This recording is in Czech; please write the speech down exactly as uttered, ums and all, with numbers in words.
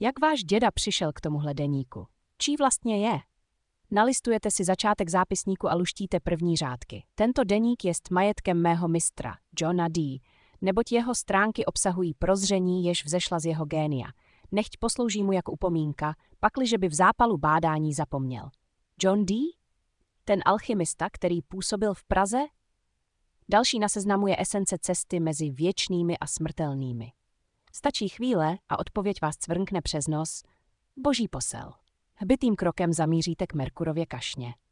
Jak váš děda přišel k tomuhle deníku? Čí vlastně je? Nalistujete si začátek zápisníku a luštíte první řádky. Tento deník jest majetkem mého mistra, Johna D., neboť jeho stránky obsahují prozření, jež vzešla z jeho génia. Nechť poslouží mu jako upomínka, pakliže by v zápalu bádání zapomněl. John D.? Ten alchymista, který působil v Praze? Další na seznamu je esence cesty mezi věčnými a smrtelnými. Stačí chvíle a odpověď vás cvrnkne přes nos. Boží posel. Hbitým krokem zamíříte k Merkurově kašně.